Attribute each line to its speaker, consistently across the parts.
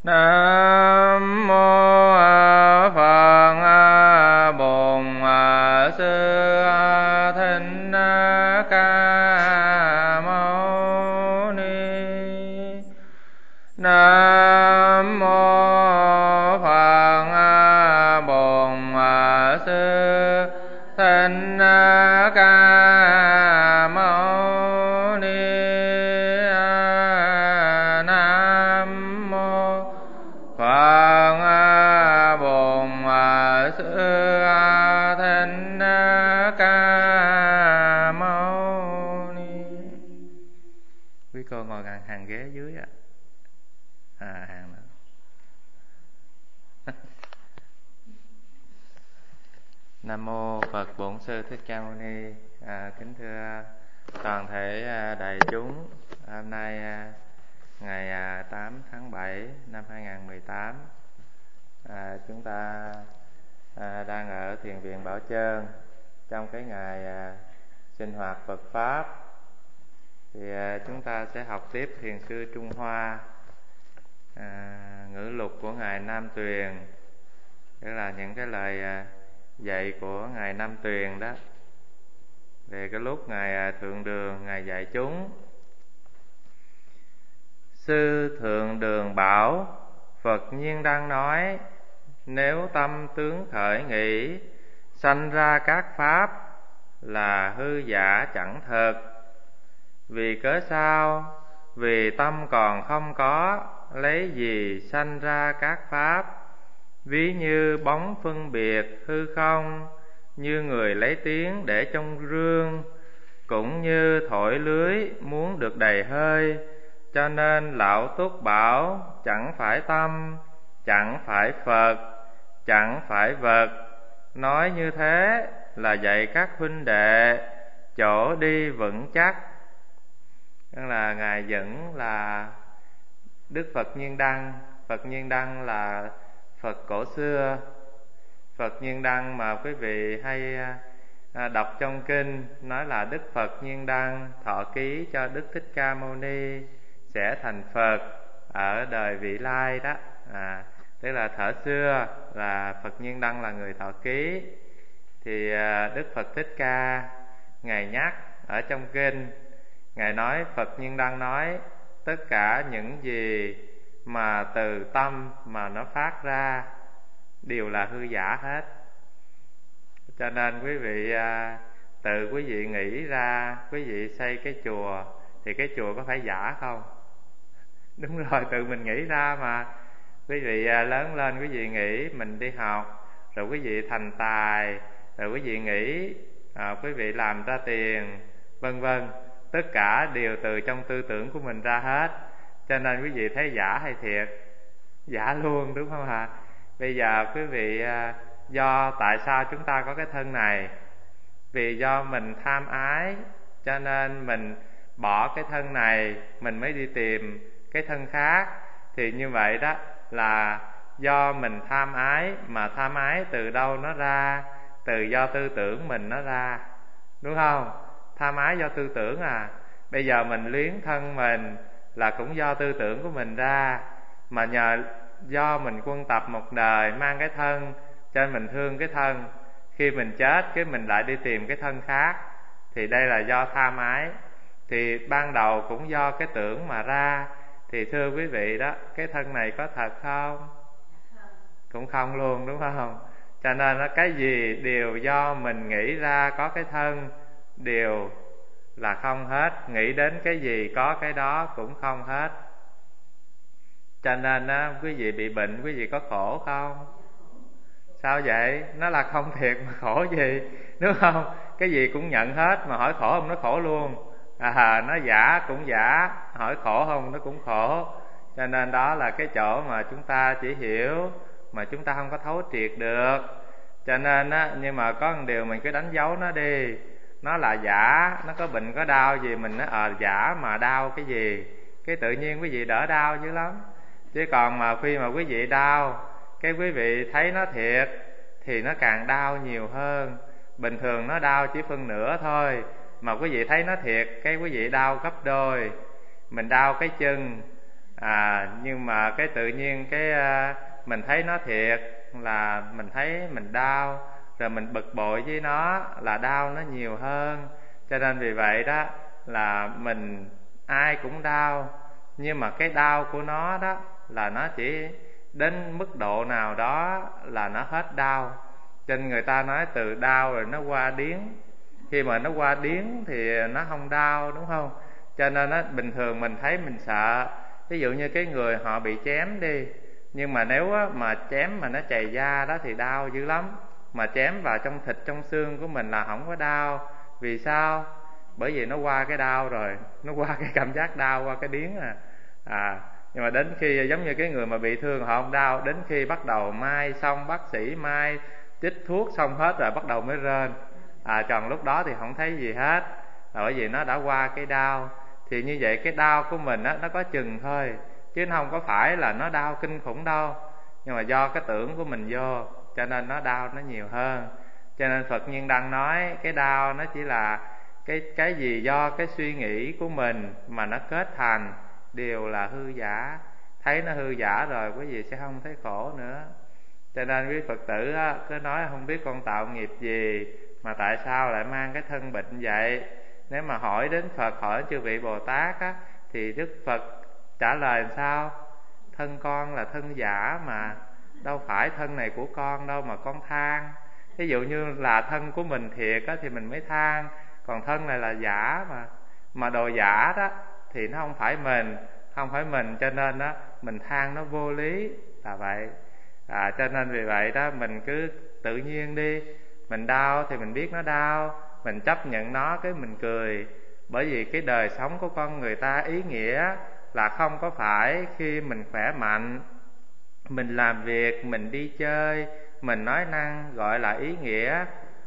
Speaker 1: Nam mô Phật Bổn Sư Thích Ca Mâu Ni. Nam mô Phật Bổn Sư Thích Ca Mâu Ni. Nam mô Phật Bổn Sư Thích Ca Mâu Ni. Quý cô ngồi hàng ghế dưới ạ. Hàng nữa. Nam mô Phật Bổn Sư Thích Ca Mâu Ni. Kính thưa toàn thể đại chúng, hôm nay ngày 8 tháng 7 năm 2018, chúng ta đang ở Thiền viện Bảo Chơn trong cái ngày sinh hoạt Phật Pháp. Thì chúng ta sẽ học tiếp Thiền sư Trung Hoa, ngữ lục của Ngài Nam Tuyền, tức là những cái lời dạy của Ngài Nam Tuyền đó, về cái lúc Ngài Thượng Đường Ngài dạy chúng. Sư Thượng Đường bảo: Phật nhiên đang nói, nếu tâm tướng khởi nghĩ, sanh ra các pháp là hư giả chẳng thật. Vì cớ sao? Vì tâm còn không có, lấy gì sanh ra các pháp? Ví như bóng phân biệt hư không, như người lấy tiếng để trong rương, cũng như thổi lưới muốn được đầy hơi. Cho nên Lão Túc bảo: chẳng phải tâm, chẳng phải Phật, chẳng phải vật. Nói như thế là dạy các huynh đệ chỗ đi vững chắc. Tức là Ngài dẫn là Đức Phật Nhiên Đăng. Phật Nhiên Đăng là Phật cổ xưa. Phật Nhiên Đăng mà quý vị hay đọc trong kinh, nói là Đức Phật Nhiên Đăng thọ ký cho Đức Thích Ca Mâu Ni sẽ thành Phật ở đời vị lai đó. Tức là thuở xưa là Phật Nhiên Đăng là người thọ ký. Thì Đức Phật Thích Ca Ngài nhắc ở trong kinh, Ngài nói, Phật Nhiên Đăng nói, tất cả những gì mà từ tâm mà nó phát ra đều là hư giả hết. Cho nên quý vị tự quý vị nghĩ ra, quý vị xây cái chùa thì cái chùa có phải giả không? Đúng rồi, tự mình nghĩ ra mà. Quý vị lớn lên quý vị nghĩ mình đi học, rồi quý vị thành tài, rồi quý vị nghĩ quý vị làm ra tiền, vân vân. Tất cả đều từ trong tư tưởng của mình ra hết. Cho nên quý vị thấy giả hay thiệt? Giả luôn, đúng không ạ? Bây giờ quý vị tại sao chúng ta có cái thân này? Vì do mình tham ái, cho nên mình bỏ cái thân này, mình mới đi tìm cái thân khác. Thì như vậy đó là do mình tham ái, mà tham ái từ đâu nó ra? Từ do tư tưởng mình nó ra, đúng không? Tham ái do tư tưởng à. Bây giờ mình luyến thân mình là cũng do tư tưởng của mình ra. Mà do mình quân tập một đời mang cái thân, cho nên mình thương cái thân. Khi mình chết cái mình lại đi tìm cái thân khác, thì đây là do tham ái. Thì ban đầu cũng do cái tưởng mà ra. Thì thưa quý vị đó, cái thân này có thật không? Cũng không luôn, đúng không? Cho nên cái gì đều do mình nghĩ ra có cái thân, đều là không hết. Nghĩ đến cái gì có cái đó cũng không hết. Cho nên quý vị bị bệnh, quý vị có khổ không? Sao vậy? Nó là không thiệt mà khổ gì, đúng không? Cái gì cũng nhận hết, mà hỏi khổ không nó khổ luôn. Nó giả cũng giả, hỏi khổ không nó cũng khổ. Cho nên đó là cái chỗ mà chúng ta chỉ hiểu, mà chúng ta không có thấu triệt được. Cho nên nhưng mà có một điều mình cứ đánh dấu nó đi. Nó là giả, nó có bệnh có đau gì mình nói giả mà đau cái gì, cái tự nhiên quý vị đỡ đau dữ lắm. Chứ còn mà khi mà quý vị đau, cái quý vị thấy nó thiệt thì nó càng đau nhiều hơn. Bình thường nó đau chỉ phân nửa thôi, mà quý vị thấy nó thiệt, cái quý vị đau gấp đôi. Mình đau cái chân, Nhưng mà cái tự nhiên mình thấy nó thiệt là mình thấy mình đau, rồi mình bực bội với nó là đau nó nhiều hơn. Cho nên vì vậy đó là mình ai cũng đau, nhưng mà cái đau của nó đó là nó chỉ đến mức độ nào đó là nó hết đau. Cho nên người ta nói từ đau rồi nó qua điếng. Khi mà nó qua điếng thì nó không đau, đúng không? Cho nên bình thường mình thấy mình sợ. Ví dụ như cái người họ bị chém đi, nhưng mà nếu mà chém mà nó chày da đó thì đau dữ lắm. Mà chém vào trong thịt trong xương của mình là không có đau. Vì sao? Bởi vì nó qua cái đau rồi, nó qua cái cảm giác đau, qua cái điếng nhưng mà đến khi giống như cái người mà bị thương họ không đau, đến khi bắt đầu mai xong, bác sĩ mai chích thuốc xong hết rồi bắt đầu mới rên. Còn lúc đó thì không thấy gì hết, bởi vì nó đã qua cái đau. Thì như vậy cái đau của mình nó có chừng thôi, chứ nó không có phải là nó đau kinh khủng đâu. Nhưng mà do cái tưởng của mình vô, cho nên nó đau nó nhiều hơn. Cho nên Phật Nhiên Đăng nói cái đau nó chỉ là cái gì do cái suy nghĩ của mình mà nó kết thành, đều là hư giả. Thấy nó hư giả rồi quý vị sẽ không thấy khổ nữa. Cho nên quý Phật tử cứ nói không biết con tạo nghiệp gì mà tại sao lại mang cái thân bệnh vậy. Nếu mà hỏi đến Phật, hỏi chư vị Bồ Tát thì Đức Phật trả lời làm sao? Thân con là thân giả mà, đâu phải thân này của con đâu mà con than. Ví dụ như là thân của mình thiệt thì mình mới than, còn thân này là giả mà đồ giả đó thì nó không phải mình, cho nên mình than nó vô lý là vậy. Cho nên vì vậy đó mình cứ tự nhiên đi. Mình đau thì mình biết nó đau, mình chấp nhận nó cái mình cười. Bởi vì cái đời sống của con người ta ý nghĩa là không có phải khi mình khỏe mạnh, mình làm việc, mình đi chơi, mình nói năng gọi là ý nghĩa,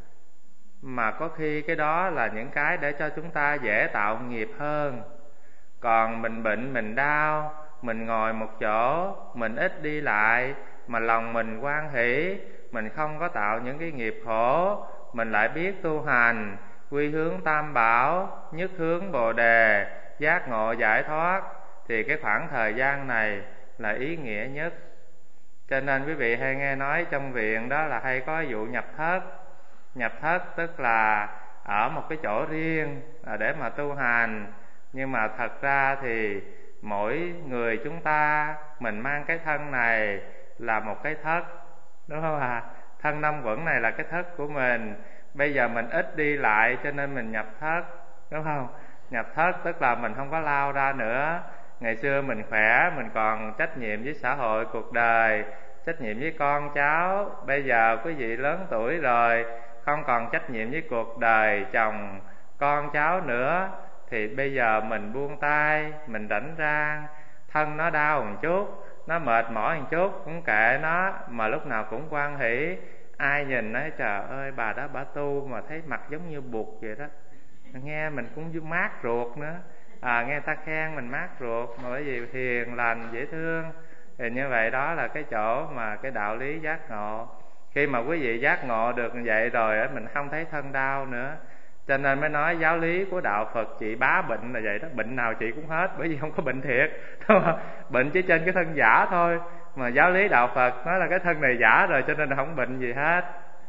Speaker 1: mà có khi cái đó là những cái để cho chúng ta dễ tạo nghiệp hơn. Còn mình bệnh, mình đau, mình ngồi một chỗ, mình ít đi lại, mà lòng mình hoan hỷ, mình không có tạo những cái nghiệp khổ, mình lại biết tu hành, quy hướng tam bảo, nhất hướng bồ đề, giác ngộ giải thoát, thì cái khoảng thời gian này là ý nghĩa nhất. Cho nên quý vị hay nghe nói trong viện đó là hay có vụ nhập thất. Nhập thất tức là ở một cái chỗ riêng để mà tu hành. Nhưng mà thật ra thì mỗi người chúng ta, mình mang cái thân này là một cái thất, đúng không Thân năm uẩn này là cái thất của mình. Bây giờ mình ít đi lại cho nên mình nhập thất, đúng không? Nhập thất tức là mình không có lao ra nữa. Ngày xưa mình khỏe, mình còn trách nhiệm với xã hội, cuộc đời, trách nhiệm với con cháu. Bây giờ quý vị lớn tuổi rồi, không còn trách nhiệm với cuộc đời, chồng, con cháu nữa, thì bây giờ mình buông tay, mình rảnh rang. Thân nó đau một chút, nó mệt mỏi một chút, cũng kệ nó, mà lúc nào cũng hoan hỷ. Ai nhìn nói trời ơi bà đó bà tu mà thấy mặt giống như Bụt vậy đó. Nghe mình cũng mát ruột nữa. Nghe ta khen mình mát ruột, mà bởi vì hiền lành dễ thương. Thì như vậy đó là cái chỗ mà cái đạo lý giác ngộ. Khi mà quý vị giác ngộ được như vậy rồi mình không thấy thân đau nữa. Cho nên mới nói giáo lý của đạo Phật trị bá bệnh là vậy đó. Bệnh nào trị cũng hết, bởi vì không có bệnh thiệt, đúng không? Bệnh chỉ trên cái thân giả thôi. Mà giáo lý đạo Phật nói là cái thân này giả rồi, cho nên là không bệnh gì hết.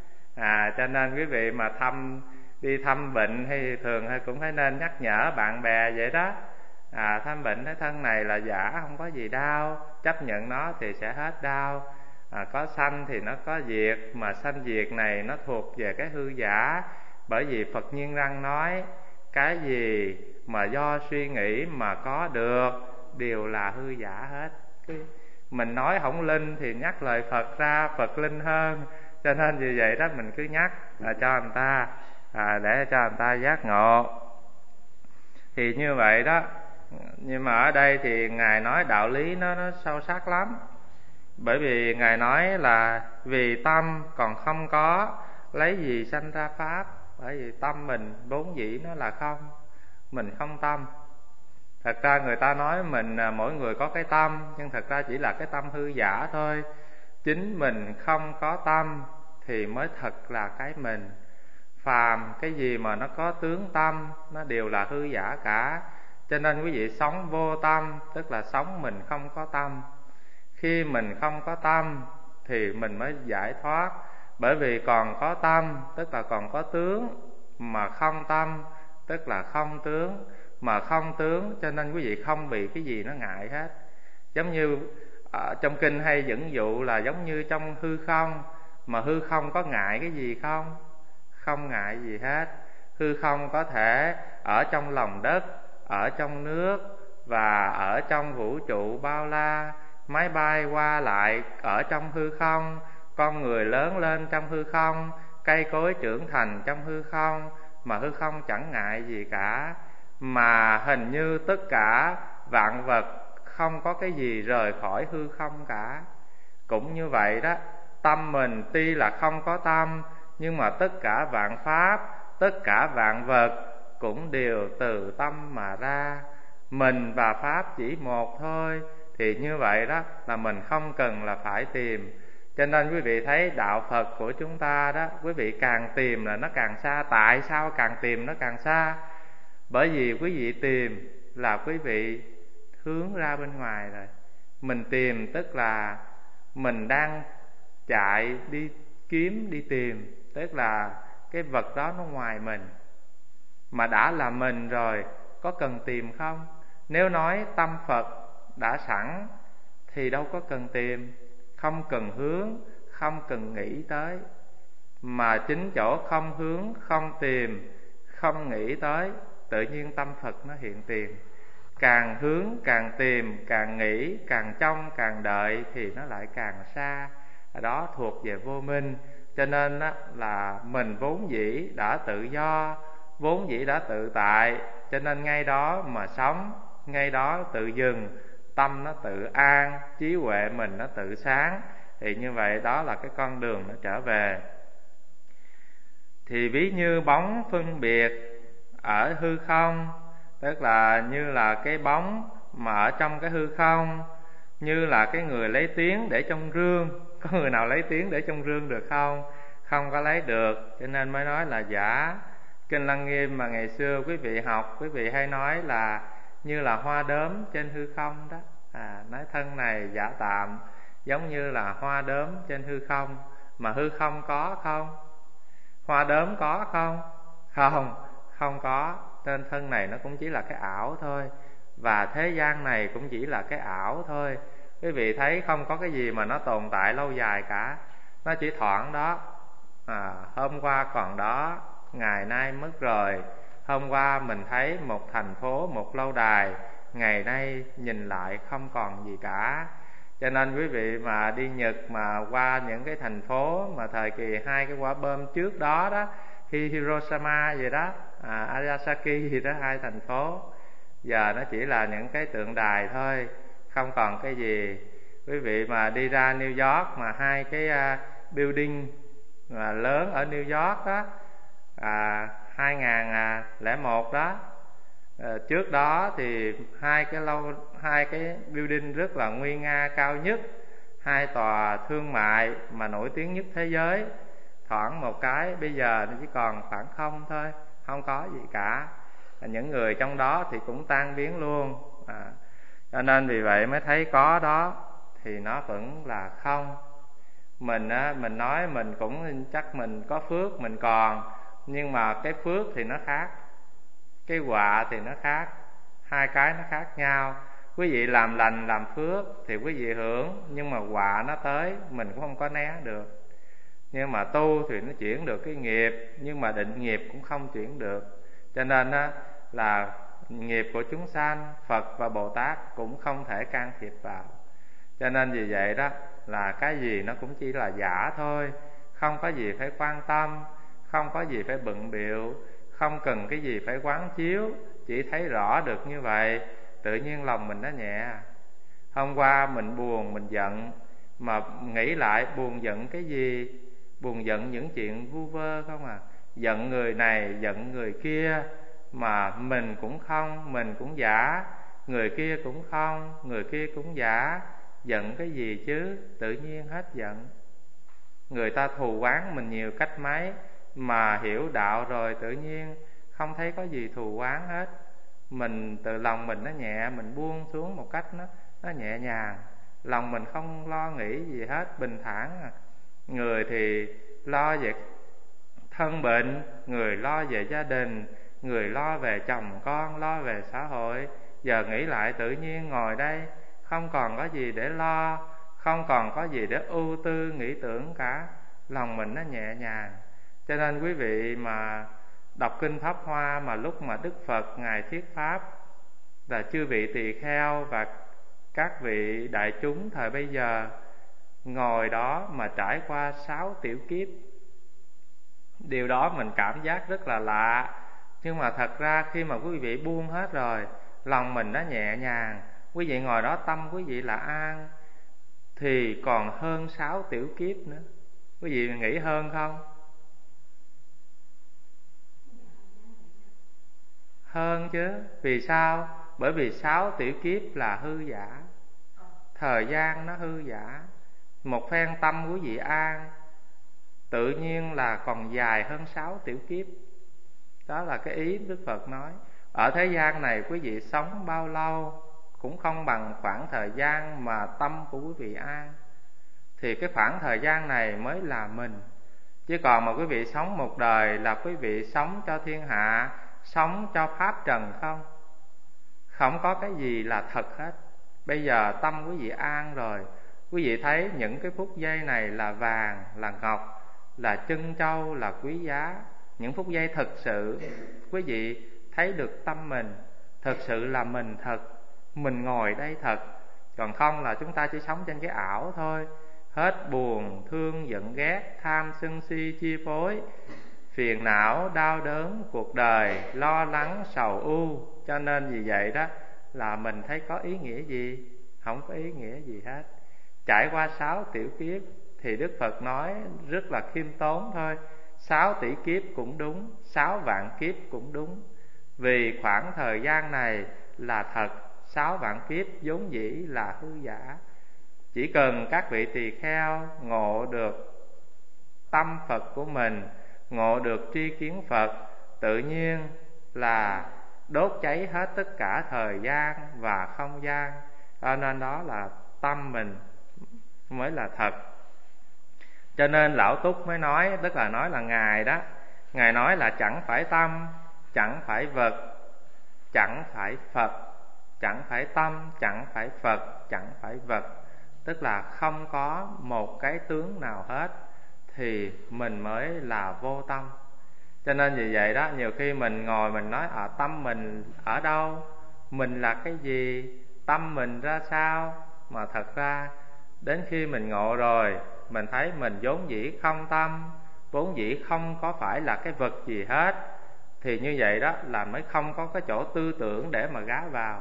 Speaker 1: Cho nên quý vị mà đi thăm bệnh hay thường hay cũng phải nên nhắc nhở bạn bè vậy đó. Thăm bệnh cái thân này là giả, không có gì đau, chấp nhận nó thì sẽ hết đau. Có sanh thì nó có diệt, mà sanh diệt này nó thuộc về cái hư giả. Bởi vì Phật Nhiên Đăng nói cái gì mà do suy nghĩ mà có được đều là hư giả hết. Mình nói không linh thì nhắc lời Phật ra, Phật linh hơn. Cho nên vì vậy đó mình cứ nhắc cho người ta, để cho người ta giác ngộ. Thì như vậy đó. Nhưng mà ở đây thì Ngài nói đạo lý nó sâu sắc lắm. Bởi vì Ngài nói là vì tâm còn không có, lấy gì sanh ra pháp. Bởi vì tâm mình vốn dĩ nó là không, mình không tâm. Thật ra người ta nói mình mỗi người có cái tâm, nhưng thật ra chỉ là cái tâm hư giả thôi. Chính mình không có tâm thì mới thật là cái mình. Phàm cái gì mà nó có tướng tâm, nó đều là hư giả cả. Cho nên quý vị sống vô tâm, tức là sống mình không có tâm. Khi mình không có tâm thì mình mới giải thoát. Bởi vì còn có tâm, tức là còn có tướng, mà không tâm, tức là không tướng. Mà không tướng cho nên quý vị không bị cái gì nó ngại hết. Giống như trong kinh hay dẫn dụ là giống như trong hư không, mà hư không có ngại cái gì không? Không ngại gì hết. Hư không có thể ở trong lòng đất, ở trong nước và ở trong vũ trụ bao la. Máy bay qua lại ở trong hư không, con người lớn lên trong hư không, cây cối trưởng thành trong hư không, mà hư không chẳng ngại gì cả. Mà hình như tất cả vạn vật không có cái gì rời khỏi hư không cả. Cũng như vậy đó, tâm mình tuy là không có tâm, nhưng mà tất cả vạn pháp, tất cả vạn vật cũng đều từ tâm mà ra. Mình và pháp chỉ một thôi. Thì như vậy đó là mình không cần là phải tìm. Cho nên quý vị thấy đạo Phật của chúng ta đó, quý vị càng tìm là nó càng xa. Tại sao càng tìm nó càng xa? Bởi vì quý vị tìm là quý vị hướng ra bên ngoài rồi. Mình tìm tức là mình đang chạy đi kiếm, đi tìm. Tức là cái vật đó nó ngoài mình. Mà đã là mình rồi, có cần tìm không? Nếu nói tâm Phật đã sẵn thì đâu có cần tìm. Không cần hướng, không cần nghĩ tới. Mà chính chỗ không hướng, không tìm, không nghĩ tới, tự nhiên tâm Phật nó hiện tiền. Càng hướng, càng tìm, càng nghĩ, càng trông, càng đợi thì nó lại càng xa. Đó thuộc về vô minh. Cho nên là mình vốn dĩ đã tự do, vốn dĩ đã tự tại. Cho nên ngay đó mà sống, ngay đó tự dừng, tâm nó tự an, trí huệ mình nó tự sáng. Thì như vậy đó là cái con đường nó trở về. Thì ví như bóng phân biệt ở hư không, tức là như là cái bóng mà ở trong cái hư không, như là cái người lấy tiếng để trong rương. Có người nào lấy tiếng để trong rương được không? Không có lấy được, cho nên mới nói là giả. Kinh Lăng Nghiêm mà ngày xưa quý vị học, quý vị hay nói là như là hoa đốm trên hư không đó. Nói thân này giả tạm, giống như là hoa đốm trên hư không. Mà hư không có không? Hoa đốm có không? Không, không có. Nên thân này nó cũng chỉ là cái ảo thôi. Và thế gian này cũng chỉ là cái ảo thôi. Quý vị thấy không có cái gì mà nó tồn tại lâu dài cả. Nó chỉ thoảng đó. Hôm qua còn đó, ngày nay mất rồi. Hôm qua mình thấy một thành phố, một lâu đài, ngày nay nhìn lại không còn gì cả. Cho nên quý vị mà đi Nhật mà qua những cái thành phố mà thời kỳ hai cái quả bom trước đó đó, Hiroshima gì đó, Nagasaki gì đó, hai thành phố giờ nó chỉ là những cái tượng đài thôi, không còn cái gì. Quý vị mà đi ra New York mà hai cái building mà lớn ở New York đó, 2001 đó, trước đó thì hai cái building rất là nguy nga cao nhất, hai tòa thương mại mà nổi tiếng nhất thế giới, thoảng một cái bây giờ nó chỉ còn khoảng không thôi, không có gì cả. Những người trong đó thì cũng tan biến luôn. Cho nên vì vậy mới thấy có đó thì nó vẫn là không. Mình nói mình cũng chắc mình có phước mình còn, nhưng mà cái phước thì nó khác, cái họa thì nó khác, hai cái nó khác nhau. Quý vị làm lành làm phước thì quý vị hưởng, nhưng mà họa nó tới mình cũng không có né được. Nhưng mà tu thì nó chuyển được cái nghiệp, nhưng mà định nghiệp cũng không chuyển được. Cho nên là nghiệp của chúng sanh, Phật và Bồ Tát cũng không thể can thiệp vào. Cho nên vì vậy đó là cái gì nó cũng chỉ là giả thôi. Không có gì phải quan tâm, không có gì phải bận bịu, không cần cái gì phải quán chiếu. Chỉ thấy rõ được như vậy, tự nhiên lòng mình nó nhẹ. Hôm qua mình buồn, mình giận, mà nghĩ lại buồn giận cái gì? Buồn giận những chuyện vu vơ không à. Giận người này, giận người kia, mà mình cũng không, mình cũng giả, người kia cũng không, người kia cũng giả. Giận cái gì chứ? Tự nhiên hết giận. Người ta thù oán mình nhiều cách mấy, mà hiểu đạo rồi tự nhiên không thấy có gì thù oán hết. mình từ lòng mình nó nhẹ, mình buông xuống một cách nó nhẹ nhàng, lòng mình không lo nghĩ gì hết, bình thản à. Người thì lo về thân bệnh, người lo về gia đình, người lo về chồng con, lo về xã hội. Giờ nghĩ lại tự nhiên ngồi đây không còn có gì để lo, không còn có gì để ưu tư nghĩ tưởng cả, lòng mình nó nhẹ nhàng. Cho nên quý vị mà đọc kinh Pháp Hoa, mà lúc mà Đức Phật Ngài thuyết Pháp, là chư vị tỳ kheo và các vị đại chúng thời bây giờ ngồi đó mà trải qua 6 tiểu kiếp, điều đó mình cảm giác rất là lạ. Nhưng mà thật ra khi mà quý vị buông hết rồi, lòng mình nó nhẹ nhàng, quý vị ngồi đó tâm quý vị là an, thì còn hơn 6 tiểu kiếp nữa. Quý vị nghĩ hơn không? Hơn chứ. Vì sao? Bởi vì 6 tiểu kiếp là hư giả, thời gian nó hư giả. Một phen tâm quý vị an, tự nhiên là còn dài hơn 6 tiểu kiếp. Đó là cái ý Đức Phật nói. Ở thế gian này quý vị sống bao lâu cũng không bằng khoảng thời gian mà tâm của quý vị an. Thì cái khoảng thời gian này mới là mình. Chứ còn mà quý vị sống một đời là quý vị sống cho thiên hạ, sống cho pháp trần không. Không có cái gì là thật hết. Bây giờ tâm quý vị an rồi, quý vị thấy những cái phút giây này là vàng, là ngọc, là trân châu, là quý giá. Những phút giây thực sự quý vị thấy được tâm mình, thực sự là mình thật, mình ngồi đây thật. Còn không là chúng ta chỉ sống trên cái ảo thôi. Hết buồn, thương, giận, ghét, tham, sân si chi phối, phiền não, đau đớn cuộc đời, lo lắng, sầu ưu. Cho nên vì vậy đó là mình thấy có ý nghĩa gì? Không có ý nghĩa gì hết. Trải qua 6 tiểu kiếp thì Đức Phật nói rất là khiêm tốn thôi. 6 tỷ kiếp cũng đúng, 6 vạn kiếp cũng đúng. Vì khoảng thời gian này là thật, 6 vạn kiếp vốn dĩ là hư giả. Chỉ cần các vị tỳ kheo ngộ được tâm Phật của mình, ngộ được tri kiến Phật, tự nhiên là đốt cháy hết tất cả thời gian và không gian. Cho nên đó là tâm mình mới là thật. Cho nên Lão Túc mới nói, tức là nói là Ngài đó, Ngài nói là chẳng phải tâm, chẳng phải vật, chẳng phải Phật, chẳng phải tâm, chẳng phải Phật, chẳng phải vật. Tức là không có một cái tướng nào hết thì mình mới là vô tâm. Cho nên vì vậy đó, nhiều khi mình ngồi mình nói tâm mình ở đâu, mình là cái gì, tâm mình ra sao. Mà thật ra đến khi mình ngộ rồi, mình thấy mình vốn dĩ không tâm, vốn dĩ không có phải là cái vật gì hết. Thì như vậy đó là mới không có cái chỗ tư tưởng để mà gá vào.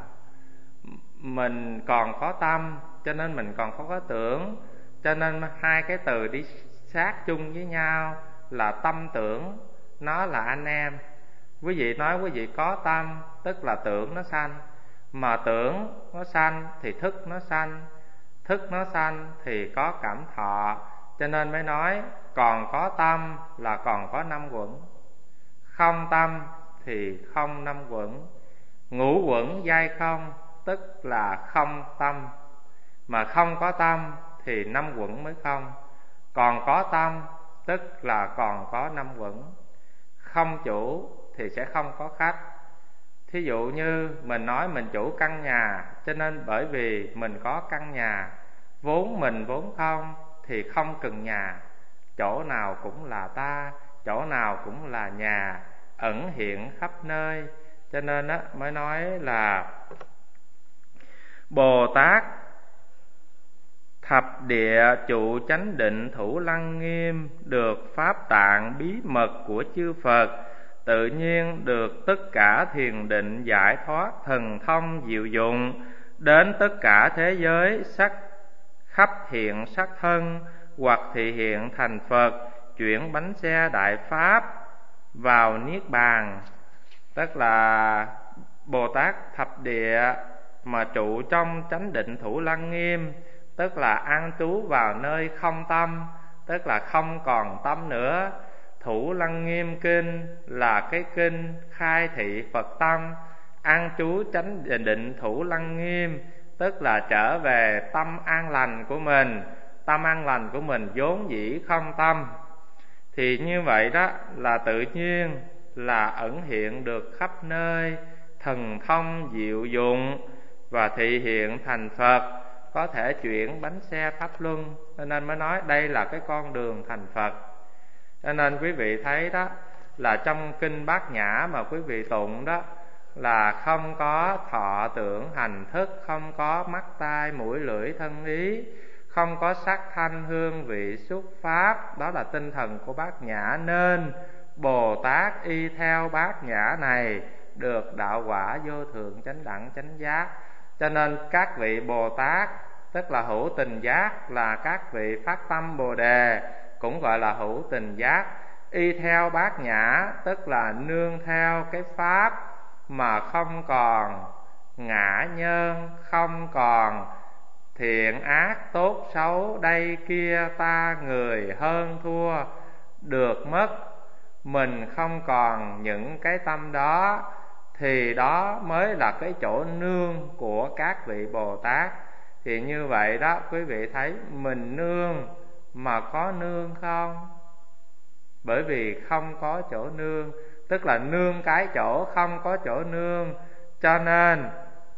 Speaker 1: Mình còn có tâm, cho nên mình còn có tưởng. Cho nên hai cái từ đi sát chung với nhau là tâm tưởng, nó là anh em. Quý vị nói quý vị có tâm, tức là tưởng nó sanh. Mà tưởng nó sanh thì thức nó sanh, thức nó sanh thì có cảm thọ. Cho nên mới nói còn có tâm là còn có 5 quẩn, không tâm thì không 5 quẩn. Ngũ quẩn giai không, tức là không tâm. Mà không có tâm thì 5 quẩn mới không. Còn có tâm tức là còn có 5 quẩn. Không chủ thì sẽ không có khách. Thí dụ như mình nói mình chủ căn nhà, cho nên bởi vì mình có căn nhà, vốn mình vốn không thì không cần nhà. Chỗ nào cũng là ta, chỗ nào cũng là nhà, ẩn hiện khắp nơi. Cho nên á mới nói là Bồ Tát thập địa trụ chánh định thủ lăng nghiêm, được pháp tạng bí mật của chư Phật, tự nhiên được tất cả thiền định giải thoát thần thông diệu dụng. Đến tất cả thế giới sắc khắp hiện sắc thân, hoặc thị hiện thành Phật, chuyển bánh xe đại pháp vào niết bàn. Tức là Bồ Tát thập địa mà trụ trong chánh định thủ lăng nghiêm, tức là an trú vào nơi không tâm, tức là không còn tâm nữa. Thủ lăng nghiêm kinh là cái kinh khai thị Phật tâm, an trú chánh định thủ lăng nghiêm, tức là trở về tâm an lành của mình. Tâm an lành của mình vốn dĩ không tâm, thì như vậy đó là tự nhiên là ẩn hiện được khắp nơi, thần thông diệu dụng, và thị hiện thành Phật, có thể chuyển bánh xe pháp luân. Cho nên mới nói đây là cái con đường thành Phật. Cho nên quý vị thấy đó, là trong kinh Bát Nhã mà quý vị tụng đó, là không có thọ tưởng hành thức, không có mắt tai mũi lưỡi thân ý, không có sắc thanh hương vị xúc pháp. Đó là tinh thần của Bát Nhã, nên Bồ Tát y theo Bát Nhã này được đạo quả vô thượng chánh đẳng chánh giác. Cho nên các vị Bồ Tát, tức là hữu tình giác, là các vị phát tâm Bồ Đề, cũng gọi là hữu tình giác. Y theo Bát Nhã tức là nương theo cái pháp mà không còn ngã nhân, không còn thiện ác tốt xấu đây kia ta người hơn thua được mất. Mình không còn những cái tâm đó, thì đó mới là cái chỗ nương của các vị Bồ Tát. Thì như vậy đó, quý vị thấy mình nương mà có nương không? Bởi vì không có chỗ nương, tức là nương cái chỗ không có chỗ nương, cho nên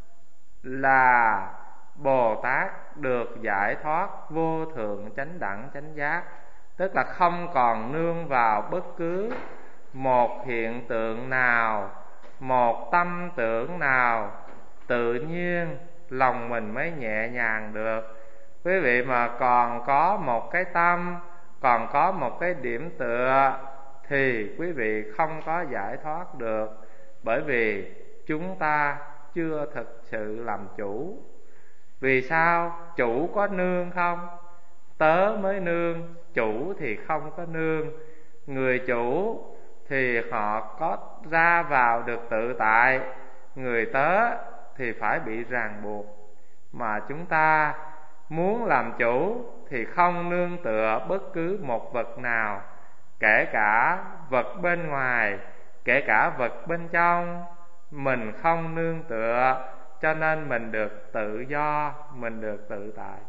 Speaker 1: là Bồ Tát được giải thoát vô thượng chánh đẳng chánh giác. Tức là không còn nương vào bất cứ một hiện tượng nào, một tâm tưởng nào, tự nhiên lòng mình mới nhẹ nhàng được. Quý vị mà còn có một cái tâm, còn có một cái điểm tựa, thì quý vị không có giải thoát được. Bởi vì chúng ta chưa thực sự làm chủ. Vì sao? Chủ có nương không? Tớ mới nương, chủ thì không có nương. Người chủ thì họ có ra vào được tự tại, người tớ thì phải bị ràng buộc. Mà chúng ta muốn làm chủ thì không nương tựa bất cứ một vật nào, kể cả vật bên ngoài, kể cả vật bên trong. Mình không nương tựa, cho nên mình được tự do, mình được tự tại.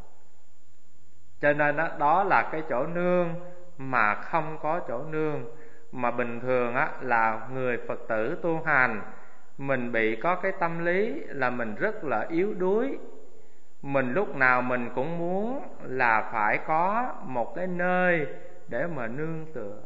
Speaker 1: Cho nên đó là cái chỗ nương mà không có chỗ nương. Mà bình thường là người Phật tử tu hành, mình bị có cái tâm lý là mình rất là yếu đuối. Mình lúc nào mình cũng muốn là phải có một cái nơi để mà nương tựa.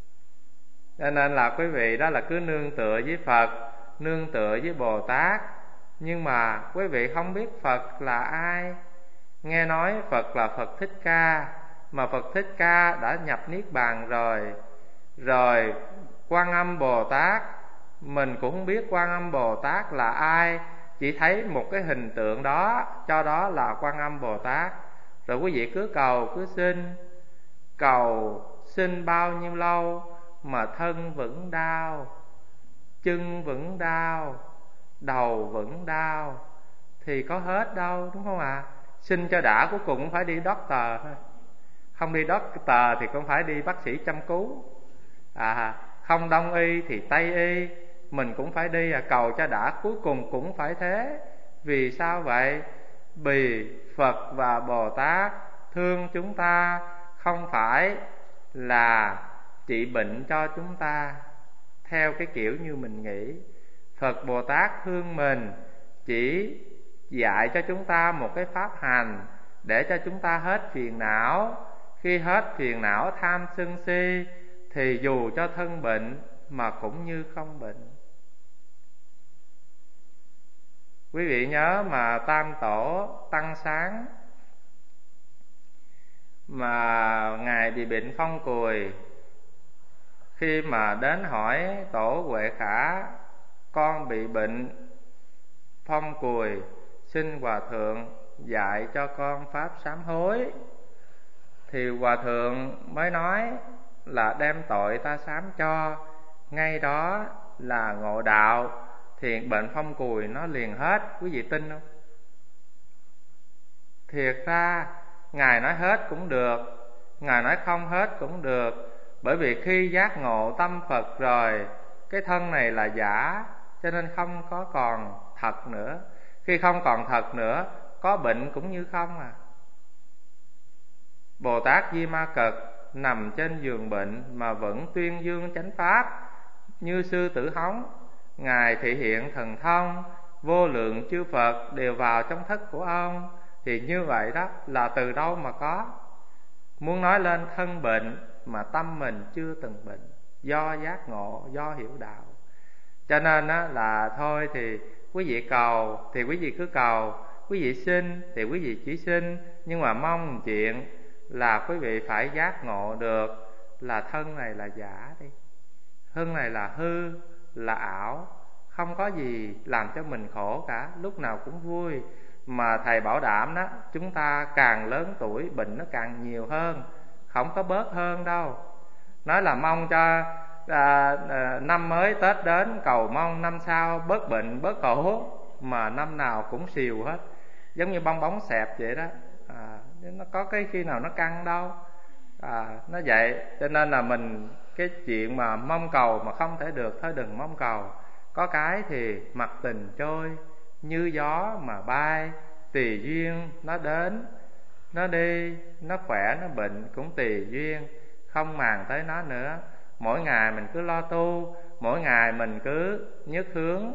Speaker 1: Cho nên là quý vị đó là cứ nương tựa với Phật, nương tựa với Bồ Tát. Nhưng mà quý vị không biết Phật là ai. Nghe nói Phật là Phật Thích Ca, mà Phật Thích Ca đã nhập Niết Bàn rồi. Rồi Quan Âm Bồ Tát, mình cũng không biết Quan Âm Bồ Tát là ai, chỉ thấy một cái hình tượng đó, cho đó là Quan Âm Bồ Tát. Rồi quý vị cứ cầu, cứ xin. Cầu xin bao nhiêu lâu mà thân vẫn đau, chân vẫn đau, đầu vẫn đau, thì có hết đâu, đúng không ạ? Xin cho đã, cuối cùng cũng phải đi doctor thôi. Không đi doctor thì cũng phải đi bác sĩ chăm cứu. Không đông y thì tây y, mình cũng phải đi. Cầu cho đã, cuối cùng cũng phải thế. Vì sao vậy? Vì Phật và Bồ Tát thương chúng ta, không phải là trị bệnh cho chúng ta theo cái kiểu như mình nghĩ. Phật Bồ Tát thương mình, chỉ dạy cho chúng ta một cái pháp hành để cho chúng ta hết phiền não. Khi hết phiền não tham sân si, thì dù cho thân bệnh mà cũng như không bệnh. Quý vị nhớ mà Tam Tổ Tăng Sáng mà Ngài bị bệnh phong cùi, khi mà đến hỏi Tổ Huệ Khả, con bị bệnh phong cùi, xin Hòa Thượng dạy cho con pháp sám hối. Thì Hòa Thượng mới nói là đem tội ta sám cho, ngay đó là ngộ đạo, thì bệnh phong cùi nó liền hết. Quý vị tin không? Thiệt ra Ngài nói hết cũng được, Ngài nói không hết cũng được. Bởi vì khi giác ngộ tâm Phật rồi, cái thân này là giả, cho nên không có còn thật nữa. Khi không còn thật nữa, có bệnh cũng như không à. Bồ Tát Di Ma Cật nằm trên giường bệnh mà vẫn tuyên dương chánh pháp. Như Sư Tử Hống, Ngài thị hiện thần thông, vô lượng chư Phật đều vào trong thất của ông. Thì như vậy đó là từ đâu mà có? Muốn nói lên thân bệnh mà tâm mình chưa từng bệnh, do giác ngộ, do hiểu đạo. Cho nên á, là thôi thì quý vị cầu thì quý vị cứ cầu, quý vị xin thì quý vị chỉ xin, nhưng mà mong chuyện là quý vị phải giác ngộ được là thân này là giả đi, thân này là hư, là ảo, không có gì làm cho mình khổ cả, lúc nào cũng vui. Mà thầy bảo đảm đó, chúng ta càng lớn tuổi bệnh nó càng nhiều hơn, không có bớt hơn đâu. Nói là mong cho năm mới Tết đến cầu mong năm sau bớt bệnh bớt khổ, mà năm nào cũng xìu hết, giống như bong bóng xẹp vậy đó. Nó có cái khi nào nó căng đâu. Nó vậy. Cho nên là mình cái chuyện mà mong cầu mà không thể được, thôi đừng mong cầu. Có cái thì mặc tình trôi, như gió mà bay, tùy duyên nó đến nó đi, nó khỏe nó bệnh cũng tùy duyên, không màng tới nó nữa. Mỗi ngày mình cứ lo tu, mỗi ngày mình cứ nhất hướng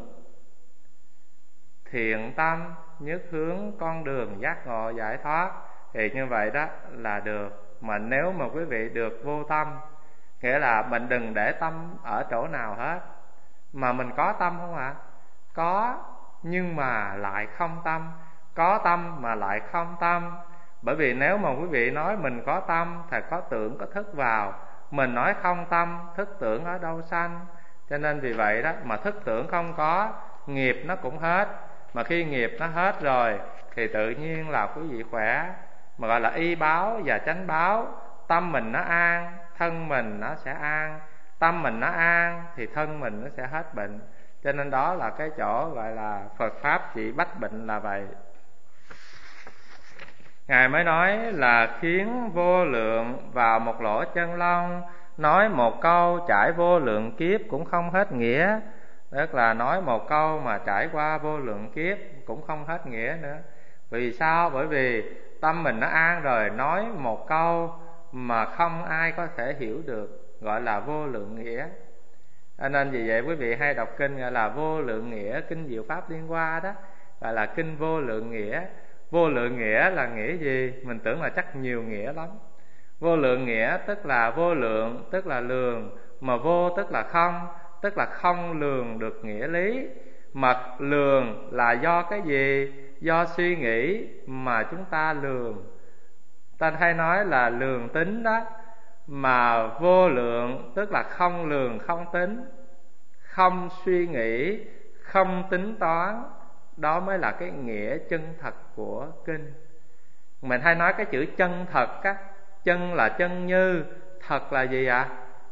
Speaker 1: thiện tâm, nhất hướng con đường giác ngộ giải thoát, thì như vậy đó là được. Mà nếu mà quý vị được vô tâm, nghĩa là mình đừng để tâm ở chỗ nào hết, mà mình có tâm không ạ? Có, nhưng mà lại không tâm. Có tâm mà lại không tâm. Bởi vì nếu mà quý vị nói mình có tâm thì có tưởng có thức vào, mình nói không tâm, thức tưởng ở đâu sanh. Cho nên vì vậy đó mà thức tưởng không có, nghiệp nó cũng hết. Mà khi nghiệp nó hết rồi thì tự nhiên là quý vị khỏe, mà gọi là y báo và chánh báo. Tâm mình nó an, thân mình nó sẽ an. Tâm mình nó an thì thân mình nó sẽ hết bệnh. Cho nên đó là cái chỗ gọi là Phật Pháp trị bách bệnh là vậy. Ngài mới nói là khiến vô lượng vào một lỗ chân lông, nói một câu trải vô lượng kiếp cũng không hết nghĩa. Tức là nói một câu mà trải qua vô lượng kiếp cũng không hết nghĩa nữa. Vì sao? Bởi vì tâm mình nó an rồi, nói một câu mà không ai có thể hiểu được, gọi là vô lượng nghĩa. Cho nên vì vậy quý vị hay đọc kinh gọi là vô lượng nghĩa, kinh Diệu Pháp Liên Hoa đó, gọi là kinh vô lượng nghĩa. Vô lượng nghĩa là nghĩa gì? Mình tưởng là chắc nhiều nghĩa lắm. Vô lượng nghĩa tức là vô lượng, tức là lường, mà vô tức là không, tức là không lường được nghĩa lý. Mà lường là do cái gì? Do suy nghĩ mà chúng ta lường. Ta hay nói là lường tính đó. Mà vô lượng tức là không lường không tính, không suy nghĩ, không tính toán. Đó mới là cái nghĩa chân thật của kinh. Mình hay nói cái chữ chân thật á. Chân là chân như, thật là gì ạ?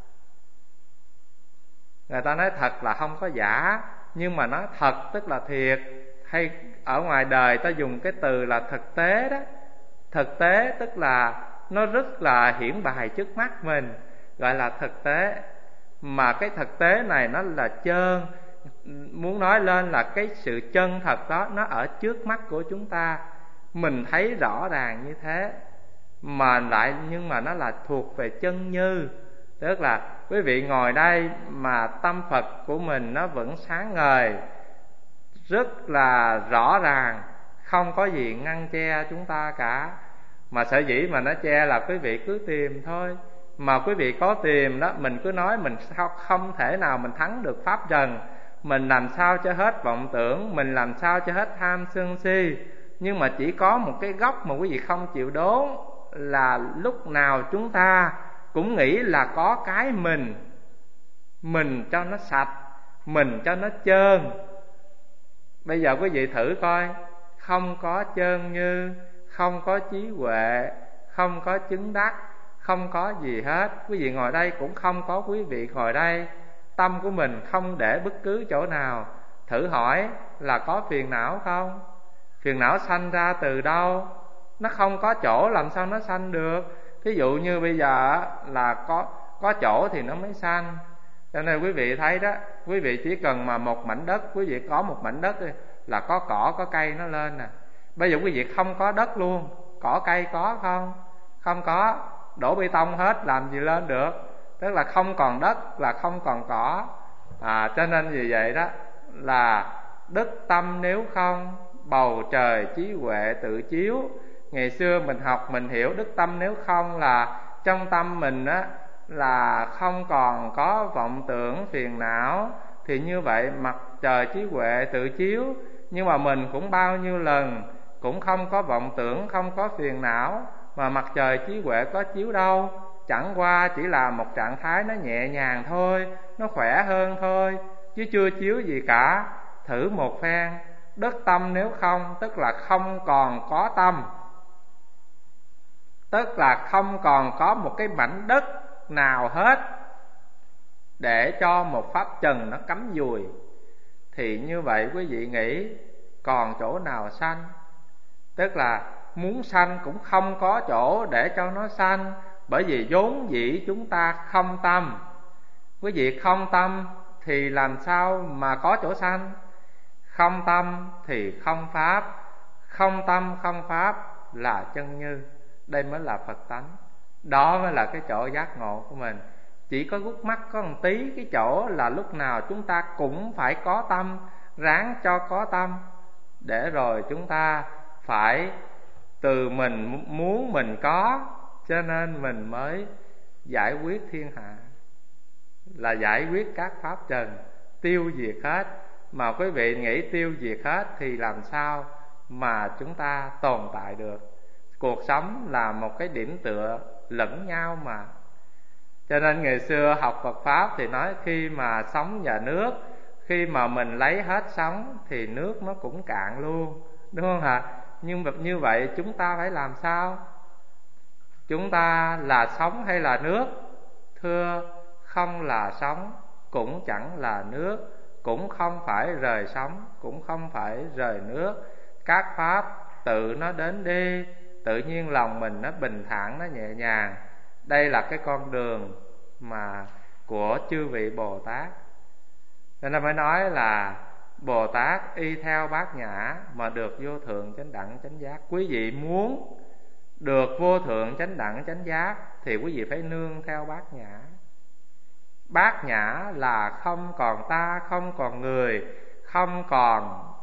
Speaker 1: Người ta nói thật là không có giả, nhưng mà nói thật tức là thiệt. Hay ở ngoài đời ta dùng cái từ là thực tế đó. Thực tế tức là nó rất là hiển bày trước mắt mình, gọi là thực tế. Mà cái thực tế này nó là chân. Muốn nói lên là cái sự chân thật đó nó ở trước mắt của chúng ta, mình thấy rõ ràng như thế. Mà lại nhưng mà nó là thuộc về chân như. Tức là quý vị ngồi đây mà tâm Phật của mình nó vẫn sáng ngời, rất là rõ ràng, không có gì ngăn che chúng ta cả. Mà sở dĩ mà nó che là quý vị cứ tìm thôi. Mà quý vị có tìm đó, mình cứ nói mình không thể nào mình thắng được pháp trần. Mình làm sao cho hết vọng tưởng, mình làm sao cho hết tham sân si. Nhưng mà chỉ có một cái gốc mà quý vị không chịu đốn, là lúc nào chúng ta cũng nghĩ là có cái mình cho nó sạch, mình cho nó trơn. Bây giờ quý vị thử coi, không có trơn như, không có trí huệ, không có chứng đắc, không có gì hết. Quý vị ngồi đây cũng không có quý vị ngồi đây. Tâm của mình không để bất cứ chỗ nào. Thử hỏi là có phiền não không? Phiền não sanh ra từ đâu? Nó không có chỗ làm sao nó sanh được. Thí dụ như bây giờ là có chỗ thì nó mới sanh. Cho nên quý vị thấy đó, quý vị chỉ cần mà một mảnh đất, quý vị có một mảnh đất là có cỏ có cây nó lên nè. Bây giờ quý vị không có đất luôn, cỏ cây có không? Không có, đổ bê tông hết làm gì lên được. Tức là không còn đất là không còn cỏ. Cho nên vì vậy đó là đức tâm nếu không, bầu trời trí huệ tự chiếu. Ngày xưa mình học mình hiểu đức tâm nếu không là trong tâm mình á là không còn có vọng tưởng phiền não, thì như vậy mặt trời trí huệ tự chiếu. Nhưng mà mình cũng bao nhiêu lần cũng không có vọng tưởng, không có phiền não, mà mặt trời trí huệ có chiếu đâu. Chẳng qua chỉ là một trạng thái nó nhẹ nhàng thôi, nó khỏe hơn thôi, chứ chưa chiếu gì cả. Thử một phen, đất tâm nếu không, tức là không còn có tâm, tức là không còn có một cái mảnh đất nào hết để cho một pháp trần nó cắm dùi. Thì như vậy quý vị nghĩ còn chỗ nào sanh? Tức là muốn sanh cũng không có chỗ để cho nó sanh, bởi vì vốn dĩ chúng ta không tâm. Quý vị không tâm thì làm sao mà có chỗ sanh? Không tâm thì không pháp, không tâm không pháp là chân như. Đây mới là Phật tánh, đó mới là cái chỗ giác ngộ của mình. Chỉ có gút mắt có một tí cái chỗ là lúc nào chúng ta cũng phải có tâm, ráng cho có tâm, để rồi chúng ta phải từ mình muốn mình có, cho nên mình mới giải quyết thiên hạ, là giải quyết các pháp trần, tiêu diệt hết. Mà quý vị nghĩ tiêu diệt hết thì làm sao mà chúng ta tồn tại được? Cuộc sống là một cái điểm tựa lẫn nhau mà. Cho nên ngày xưa học Phật Pháp thì nói khi mà sống và nước, khi mà mình lấy hết sống thì nước nó cũng cạn luôn, đúng không ạ? Nhưng như vậy chúng ta phải làm sao? Chúng ta là sống hay là nước? Thưa, không là sống, cũng chẳng là nước, cũng không phải rời sống, cũng không phải rời nước. Các pháp tự nó đến đi, tự nhiên lòng mình nó bình thản, nó nhẹ nhàng. Đây là cái con đường mà của chư vị Bồ Tát. Nên là mới nói là Bồ Tát y theo bát nhã mà được vô thượng chánh đẳng chánh giác. Quý vị muốn được vô thượng chánh đẳng chánh giác thì quý vị phải nương theo bát nhã. Bát nhã là không còn ta, không còn người, không còn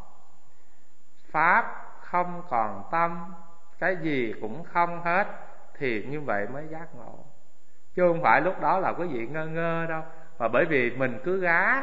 Speaker 1: pháp, không còn tâm, cái gì cũng không hết, thì như vậy mới giác ngộ. Chứ không phải lúc đó là quý vị ngơ ngơ đâu. Mà bởi vì mình cứ gá,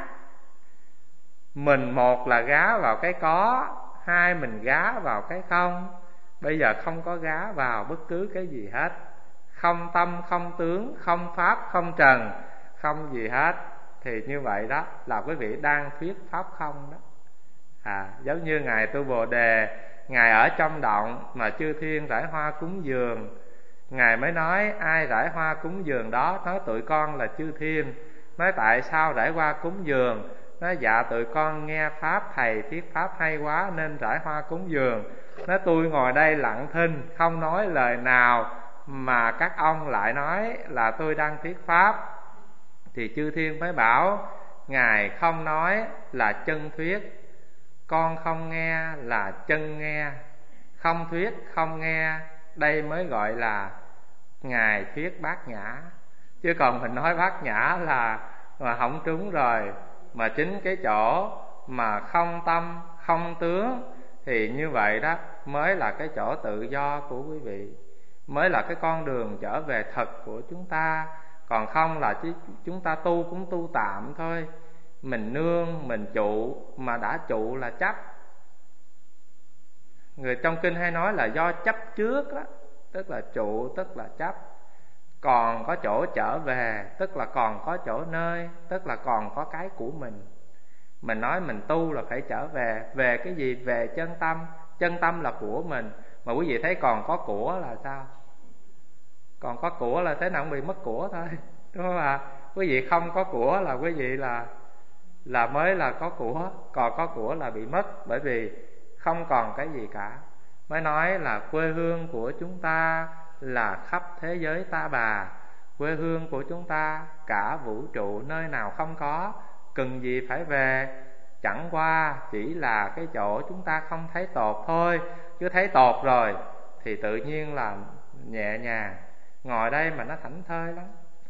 Speaker 1: mình một là gá vào cái có, hai mình gá vào cái không. Bây giờ không có gá vào bất cứ cái gì hết. Không tâm, không tướng, không pháp, không trần, không gì hết. Thì như vậy đó là quý vị đang thuyết pháp không đó. Giống như Ngài Tu Bồ Đề, Ngài ở trong động mà chư thiên rải hoa cúng dường, Ngài mới nói ai rải hoa cúng dường đó? Nói tụi con là chư thiên. Nói tại sao rải hoa cúng dường? Nói dạ tụi con nghe pháp thầy thuyết pháp hay quá nên rải hoa cúng dường. Nói tôi ngồi đây lặng thinh không nói lời nào, mà các ông lại nói là tôi đang thuyết pháp. Thì chư thiên mới bảo Ngài không nói là chân thuyết, con không nghe là chân nghe. Không thuyết không nghe, đây mới gọi là Ngài thuyết bát nhã. Chứ còn mình nói bát nhã là mà không trúng rồi. Mà chính cái chỗ mà không tâm, không tướng, thì như vậy đó mới là cái chỗ tự do của quý vị, mới là cái con đường trở về thật của chúng ta. Còn không là chúng ta tu cũng tu tạm thôi. Mình nương, mình trụ, mà đã trụ là chấp. Người trong kinh hay nói là do chấp trước đó, tức là trụ, tức là chấp. Còn có chỗ trở về, tức là còn có chỗ nơi, tức là còn có cái của mình. Mình nói mình tu là phải trở về. Về cái gì? Về chân tâm. Chân tâm là của mình. Mà quý vị thấy còn có của là sao? Còn có của là thế nào cũng bị mất của thôi, đúng không ạ? Quý vị không có của là quý vị là mới là có của. Còn có của là bị mất, bởi vì không còn cái gì cả. Mới nói là quê hương của chúng ta là khắp thế giới ta bà, quê hương của chúng ta, cả vũ trụ nơi nào không có, cần gì phải về. Chẳng qua chỉ là cái chỗ chúng ta không thấy tột thôi, chứ thấy tột rồi thì tự nhiên là nhẹ nhàng. Ngồi đây mà nó thảnh thơi lắm,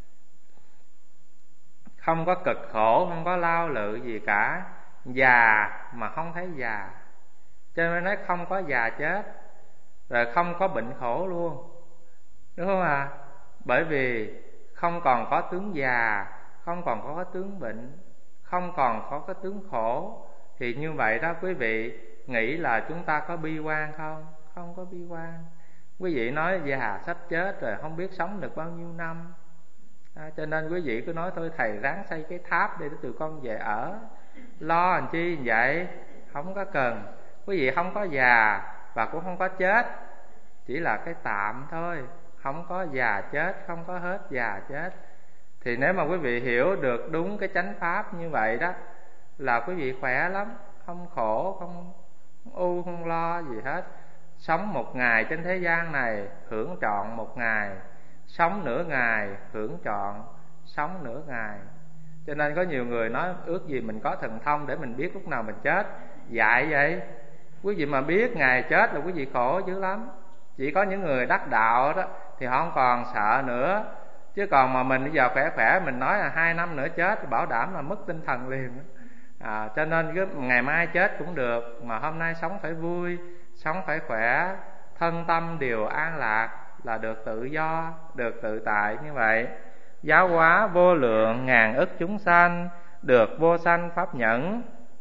Speaker 1: không có cực khổ, không có lao lự gì cả. Già mà không thấy già, cho nên nói không có già chết, rồi không có bệnh khổ luôn, đúng không ạ? Bởi vì không còn có tướng già, không còn có tướng bệnh, không còn có cái tướng khổ. Thì như vậy đó quý vị nghĩ là chúng ta có bi quan không? Không có bi quan. Quý vị nói già sắp chết rồi không biết sống được bao nhiêu năm. Cho nên quý vị cứ nói thôi thầy ráng xây cái tháp để tụi con về ở, lo làm chi vậy? Không có cần. Quý vị không có già và cũng không có chết, chỉ là cái tạm thôi, không có già chết, không có hết già chết. Thì nếu mà quý vị hiểu được đúng cái chánh pháp như vậy đó là quý vị khỏe lắm, không khổ, không ưu, không lo gì hết. Sống một ngày trên thế gian này hưởng trọn một ngày, sống nửa ngày hưởng trọn sống nửa ngày. Cho nên có nhiều người nói ước gì mình có thần thông để mình biết lúc nào mình chết. Dại vậy. Quý vị mà biết ngày chết là quý vị khổ dữ lắm. Chỉ có những người đắc đạo đó thì họ không còn sợ nữa. Chứ còn mà mình bây giờ khỏe khỏe, mình nói là 2 năm nữa chết, bảo đảm là mất tinh thần liền. Cho nên cái ngày mai chết cũng được, mà hôm nay sống phải vui, sống phải khỏe, thân tâm đều an lạc là được tự do, được tự tại như vậy. Giáo hóa vô lượng ngàn ức chúng sanh, được vô sanh pháp nhẫn.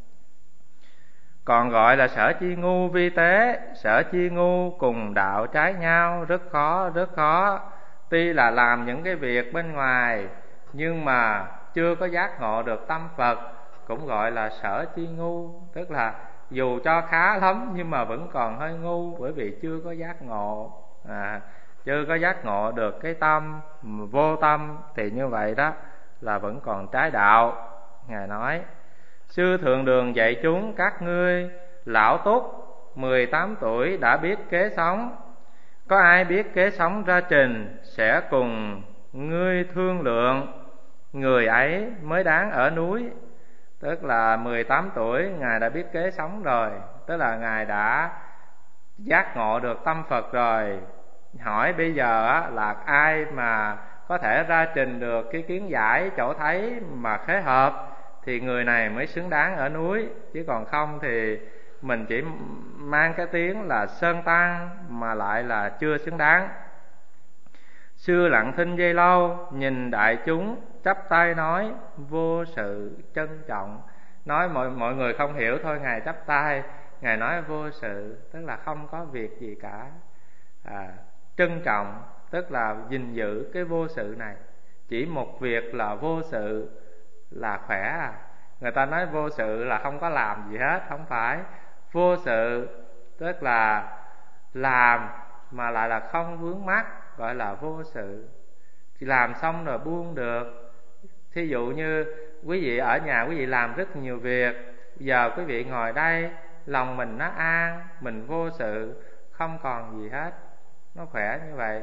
Speaker 1: Còn gọi là sở chi ngu vi tế. Sở chi ngu cùng đạo trái nhau, rất khó, rất khó. Tuy là làm những cái việc bên ngoài, nhưng mà chưa có giác ngộ được tâm Phật, cũng gọi là sở chi ngu. Tức là dù cho khá lắm nhưng mà vẫn còn hơi ngu, bởi vì chưa có giác ngộ. Chưa có giác ngộ được cái tâm vô tâm, thì như vậy đó là vẫn còn trái đạo. Ngài nói: Sư Thượng Đường dạy chúng các ngươi, lão túc 18 tuổi đã biết kế sống. Có ai biết kế sống ra trình, sẽ cùng ngươi thương lượng, người ấy mới đáng ở núi. Tức là 18 tuổi Ngài đã biết kế sống rồi, tức là Ngài đã giác ngộ được tâm Phật rồi. Hỏi bây giờ là ai mà có thể ra trình được cái kiến giải chỗ thấy mà khế hợp, thì người này mới xứng đáng ở núi. Chứ còn không thì mình chỉ mang cái tiếng là sơn tăng mà lại là chưa xứng đáng. Sư lặng thinh giây lâu, nhìn đại chúng chắp tay nói, vô sự trân trọng. Nói mọi người không hiểu thôi, Ngài chắp tay, Ngài nói vô sự, tức là không có việc gì cả. Trân trọng tức là gìn giữ cái vô sự này. Chỉ một việc là vô sự là khỏe. Người ta nói vô sự là không có làm gì hết, không phải. Vô sự tức là làm mà lại là không vướng mắc, gọi là vô sự. Thì làm xong rồi buông được. Thí dụ như quý vị ở nhà quý vị làm rất nhiều việc, giờ quý vị ngồi đây, lòng mình nó an, mình vô sự, không còn gì hết, nó khỏe như vậy.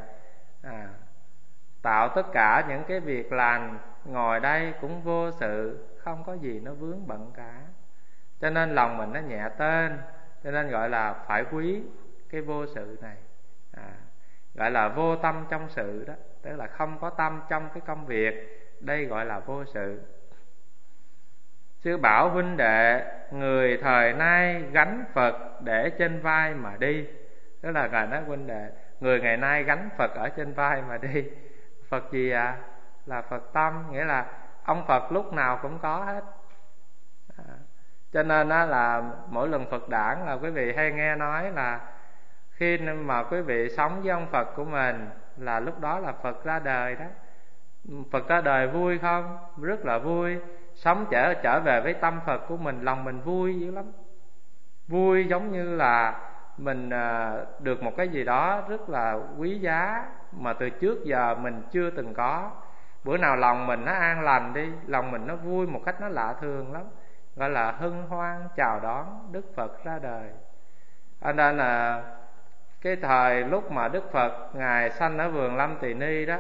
Speaker 1: Tạo tất cả những cái việc làm, ngồi đây cũng vô sự, không có gì nó vướng bận cả. Cho nên lòng mình nó nhẹ tên, cho nên gọi là phải quý cái vô sự này. Gọi là vô tâm trong sự đó, tức là không có tâm trong cái công việc. Đây gọi là vô sự. Sư bảo huynh đệ, người thời nay gánh Phật để trên vai mà đi. Tức là Ngài nói huynh đệ, người ngày nay gánh Phật ở trên vai mà đi. Phật gì ạ? Là Phật tâm, nghĩa là ông Phật lúc nào cũng có hết. Cho nên là mỗi lần Phật đản là quý vị hay nghe nói là khi mà quý vị sống với ông Phật của mình là lúc đó là Phật ra đời đó. Phật ra đời vui không? Rất là vui. Sống trở về với tâm Phật của mình, lòng mình vui dữ lắm. Vui giống như là mình được một cái gì đó rất là quý giá mà từ trước giờ mình chưa từng có. Bữa nào lòng mình nó an lành đi, lòng mình nó vui một cách nó lạ thường lắm, gọi là hân hoan chào đón Đức Phật ra đời. Cho nên là cái thời lúc mà Đức Phật Ngài sanh ở vườn Lâm Tỳ Ni đó,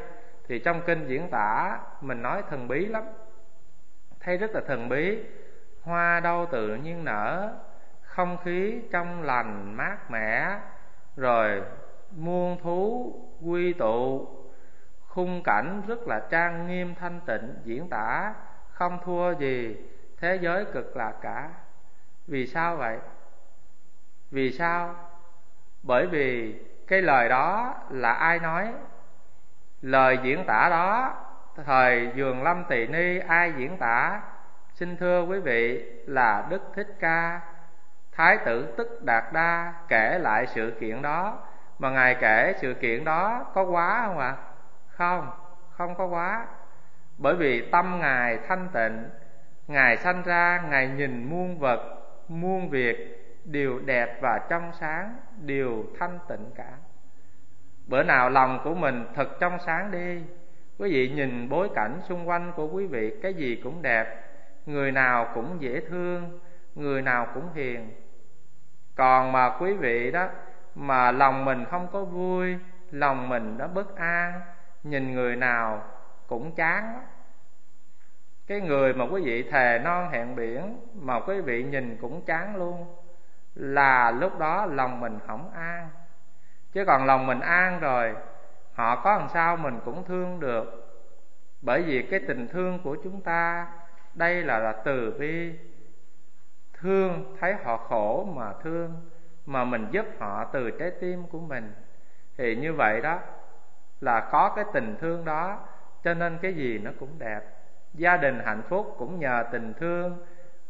Speaker 1: thì trong kinh diễn tả mình nói thần bí lắm, thấy rất là thần bí. Hoa đâu tự nhiên nở, không khí trong lành mát mẻ, rồi muôn thú quy tụ, khung cảnh rất là trang nghiêm thanh tịnh, diễn tả không thua gì thế giới cực lạc cả. Vì sao vậy? Vì sao? Bởi vì cái lời đó là ai nói? Lời diễn tả đó thời Vườn Lâm Tỳ Ni ai diễn tả? Xin thưa quý vị, là Đức Thích Ca Thái tử Tức Đạt Đa kể lại sự kiện đó. Mà Ngài kể sự kiện đó có quá không ạ? Không, không có quá. Bởi vì tâm Ngài thanh tịnh, Ngài sanh ra, Ngài nhìn muôn vật, muôn việc đều đẹp và trong sáng, đều thanh tịnh cả. Bữa nào lòng của mình thật trong sáng đi, quý vị nhìn bối cảnh xung quanh của quý vị, cái gì cũng đẹp, người nào cũng dễ thương, người nào cũng hiền. Còn mà quý vị đó, mà lòng mình không có vui, lòng mình nó bất an, nhìn người nào cũng chán lắm. Cái người mà quý vị thề non hẹn biển mà quý vị nhìn cũng chán luôn, là lúc đó lòng mình không an. Chứ còn lòng mình an rồi, họ có làm sao mình cũng thương được. Bởi vì cái tình thương của chúng ta đây là từ bi, thương, thấy họ khổ mà thương, mà mình giúp họ từ trái tim của mình. Thì như vậy đó là có cái tình thương đó, cho nên cái gì nó cũng đẹp. Gia đình hạnh phúc cũng nhờ tình thương,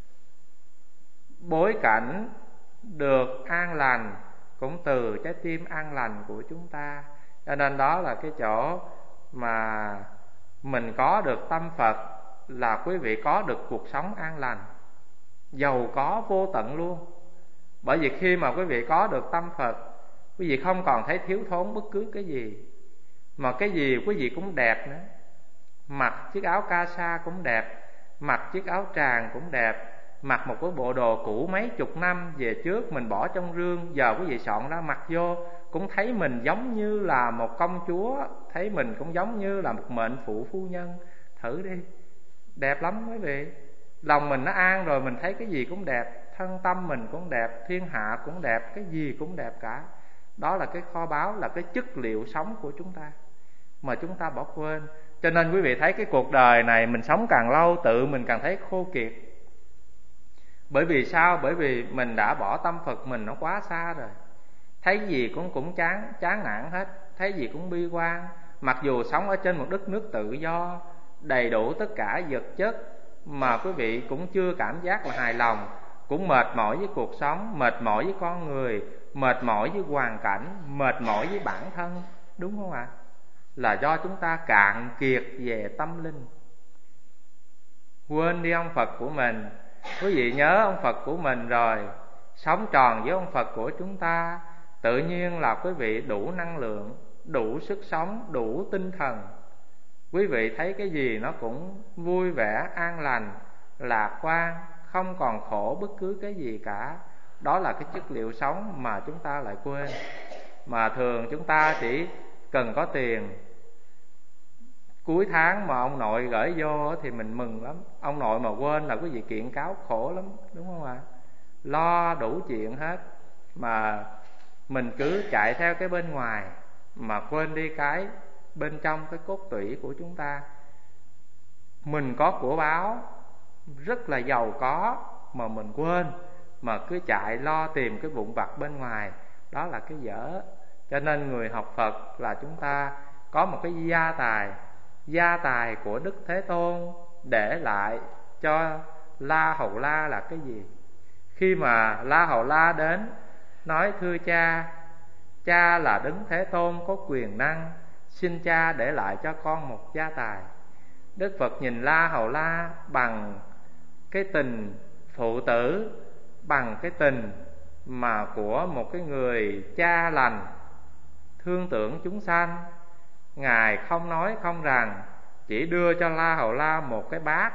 Speaker 1: bối cảnh được an lành cũng từ trái tim an lành của chúng ta. Cho nên đó là cái chỗ mà mình có được tâm Phật, là quý vị có được cuộc sống an lành, giàu có vô tận luôn. Bởi vì khi mà quý vị có được tâm Phật, quý vị không còn thấy thiếu thốn bất cứ cái gì, mà cái gì quý vị cũng đẹp nữa. Mặc chiếc áo ca sa cũng đẹp, mặc chiếc áo tràng cũng đẹp, mặc một cái bộ đồ cũ mấy chục năm về trước mình bỏ trong rương, giờ quý vị soạn ra mặc vô cũng thấy mình giống như là một công chúa, thấy mình cũng giống như là một mệnh phụ phu nhân. Thử đi, đẹp lắm quý vị. Lòng mình nó an rồi, mình thấy cái gì cũng đẹp, thân tâm mình cũng đẹp, thiên hạ cũng đẹp, cái gì cũng đẹp cả. Đó là cái kho báu, là cái chất liệu sống của chúng ta mà chúng ta bỏ quên. Cho nên quý vị thấy cái cuộc đời này mình sống càng lâu, tự mình càng thấy khô kiệt. Bởi vì sao? Bởi vì mình đã bỏ tâm Phật mình nó quá xa rồi. Thấy gì cũng chán nản hết, thấy gì cũng bi quan. Mặc dù sống ở trên một đất nước tự do, đầy đủ tất cả vật chất, mà quý vị cũng chưa cảm giác là hài lòng, cũng mệt mỏi với cuộc sống, mệt mỏi với con người, mệt mỏi với hoàn cảnh, mệt mỏi với bản thân. Đúng không ạ? Là do chúng ta cạn kiệt về tâm linh, quên đi ông Phật của mình. Quý vị nhớ ông Phật của mình rồi, sống tròn với ông Phật của chúng ta, tự nhiên là quý vị đủ năng lượng, đủ sức sống, đủ tinh thần. Quý vị thấy cái gì nó cũng vui vẻ, an lành, lạc quan, không còn khổ bất cứ cái gì cả. Đó là cái chất liệu sống mà chúng ta lại quên. Mà thường chúng ta chỉ cần có tiền, cuối tháng mà ông nội gửi vô thì mình mừng lắm. Ông nội mà quên là quý vị kiện cáo khổ lắm, đúng không ạ? Lo đủ chuyện hết, mà mình cứ chạy theo cái bên ngoài mà quên đi cái bên trong, cái cốt tủy của chúng ta. Mình có của báo, rất là giàu có, mà mình quên, mà cứ chạy lo tìm cái vụn vặt bên ngoài. Đó là cái dở. Cho nên người học Phật là chúng ta có một cái gia tài, gia tài của Đức Thế Tôn để lại cho La Hầu La là cái gì? Khi mà La Hầu La đến nói thưa cha, cha là Đấng Thế Tôn có quyền năng, xin cha để lại cho con một gia tài. Đức Phật nhìn La Hầu La bằng cái tình phụ tử, bằng cái tình mà của một cái người cha lành, thương tưởng chúng sanh. Ngài không nói không rằng, chỉ đưa cho La Hầu La một cái bát.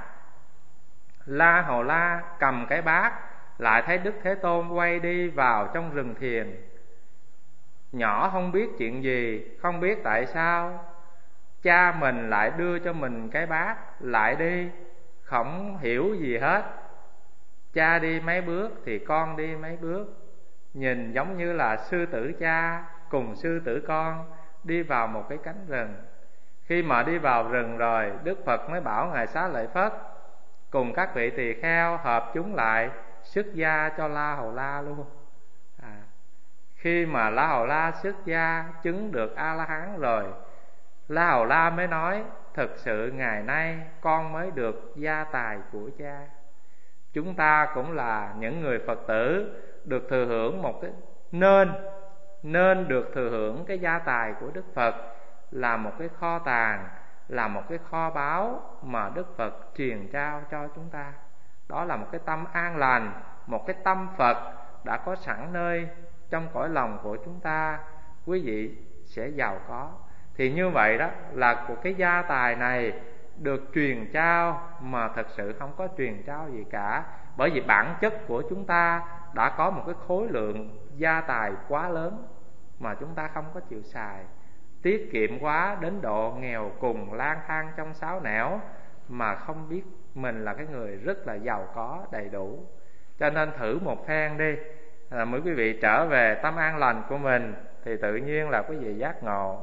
Speaker 1: La Hầu La cầm cái bát, lại thấy Đức Thế Tôn quay đi vào trong rừng thiền. Nhỏ không biết chuyện gì, không biết tại sao cha mình lại đưa cho mình cái bát, lại đi, không hiểu gì hết. Cha đi mấy bước thì con đi mấy bước. Nhìn giống như là sư tử cha cùng sư tử con đi vào một cái cánh rừng. Khi mà đi vào rừng rồi, Đức Phật mới bảo Ngài Xá Lợi Phất cùng các vị tỳ kheo hợp chúng lại xuất gia cho La Hầu La luôn. Khi mà La Hầu La xuất gia chứng được A-la-hán rồi, La Hầu La mới nói: thực sự ngày nay con mới được gia tài của cha. Chúng ta cũng là những người Phật tử được thừa hưởng một cái nên được thừa hưởng cái gia tài của Đức Phật, là một cái kho tàng, là một cái kho báu mà Đức Phật truyền trao cho chúng ta. Đó là một cái tâm an lành, một cái tâm Phật đã có sẵn nơi trong cõi lòng của chúng ta. Quý vị sẽ giàu có. Thì như vậy đó là của cái gia tài này được truyền trao mà thật sự không có truyền trao gì cả. Bởi vì bản chất của chúng ta đã có một cái khối lượng gia tài quá lớn mà chúng ta không có chịu xài. Tiết kiệm quá đến độ nghèo cùng lang thang trong xáo nẻo mà không biết mình là cái người rất là giàu có đầy đủ. Cho nên thử một phen đi, mỗi quý vị trở về tâm an lành của mình thì tự nhiên là quý vị giác ngộ.